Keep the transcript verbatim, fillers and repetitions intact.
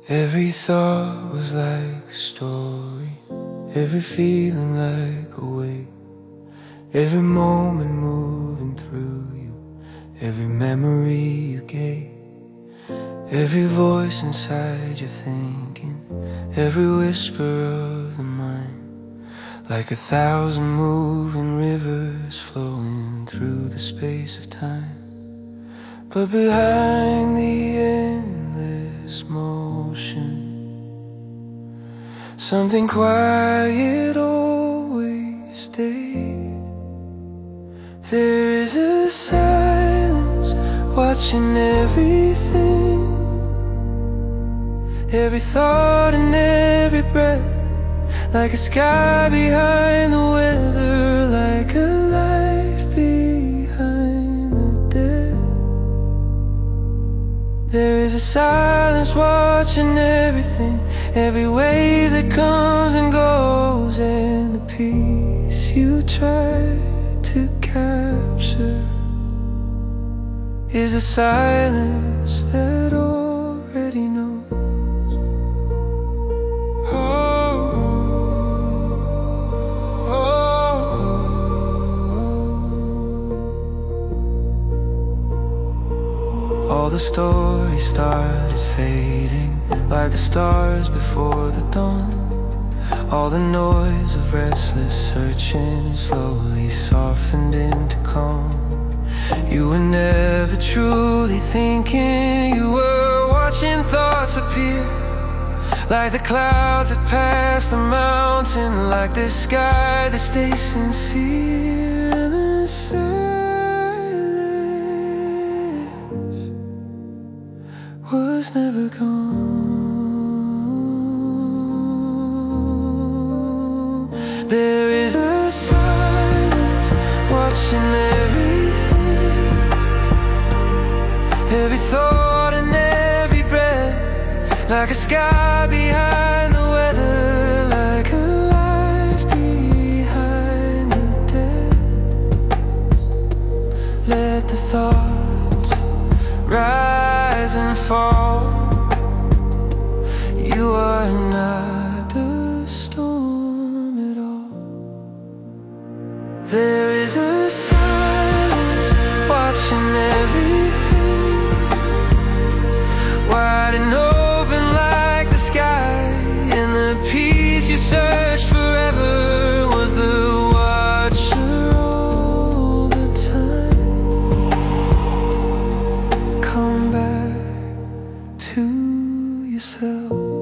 Every thought was like a story, every feeling like a wave, every moment moving through you, every memory you gave, every voice inside your thinking, every whisper of the mind, like a thousand moving rivers flowing through the space of time. But behind the endless motion, something quiet always stayed. There is a silence watching everything, every thought and every breath, like a sky behind the weather, like a life behind the death. There is a silence watching everything, every wave that comes and goes, and the peace you try to capture is a silence that already knows. Oh, oh, oh. All the stories started fading, like the stars before the dawn. All the noise of restless searching slowly softened into calm. You were never truly thinking, you were watching thoughts appear, like the clouds that pass the mountain, like the sky that stays sincere. And the silence was never gone. There is a silence watching everything, every thought and every breath, like a sky behind the weather, like a life behind the death. Let the thoughts rise and fall. You are not the storm at all. There is a silence watching everything, wide and open like the sky, and the peace you searched forever was the watcher all the time. Come back to yourself.